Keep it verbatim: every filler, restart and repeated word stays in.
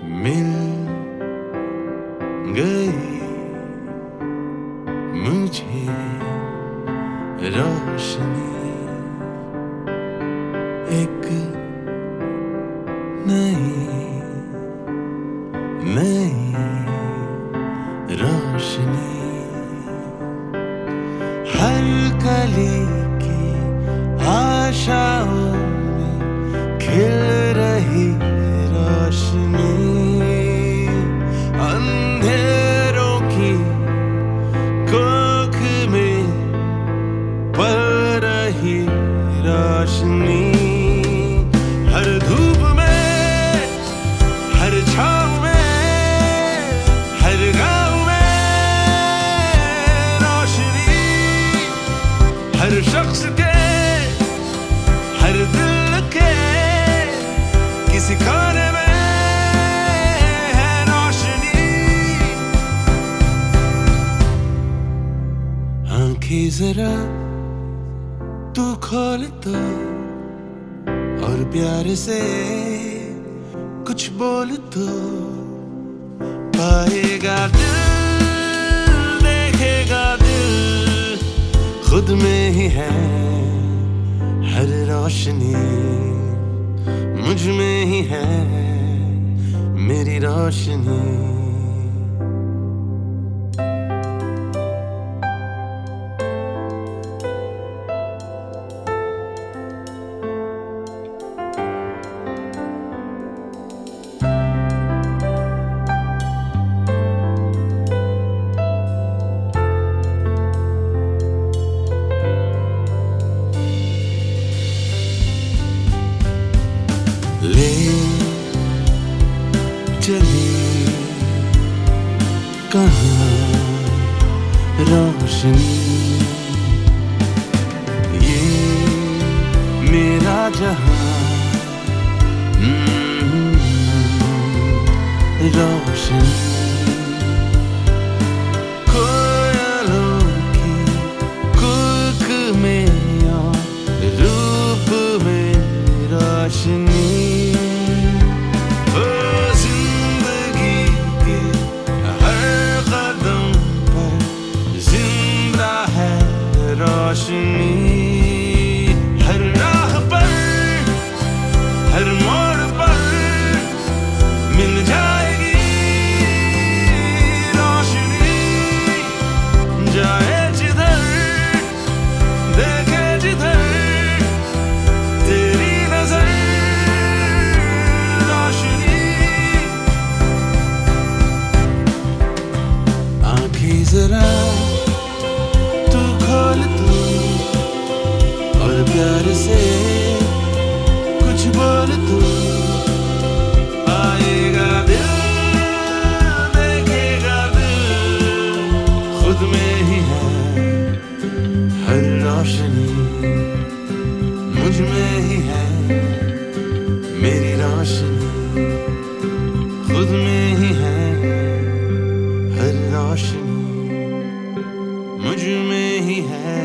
मिल गई मुझे रोशनी, एक नई नई रोशनी। हर कली की आशाओं में खिल रही रोशनी, अंधेरों की कोख में पल रही रोशनी। हर धूप में, हर छाँव में, हर गाँव में रोशनी। हर शख्स के, हर दिल के किसी कोने में है रोशनी। आंखें जरा तू खोल तो और प्यार से कुछ बोल तो, पाएगा दिल, देखेगा दिल, खुद में ही है हर रोशनी। मुझ में ही है मेरी रोशनी। ले चली कहाँ रोशनी, ये मेरा जहां रोशनी। कोयलों की कुक में और रूप में रोशनी। हर राह पर, हर मोड़ पर मिल जाएगी रोशनी। जाए जिधर, देखे जिधर तेरी नजर रोशनी। आंखें जरा तू खोल तो और प्यार से कुछ बोल तो, आएगा दिल, देखेगा दिल, खुद में ही है हर रोशनी। मुझ में ही है मेरी रोशनी, खुद में ही है हर रोशनी। मुझ में ही है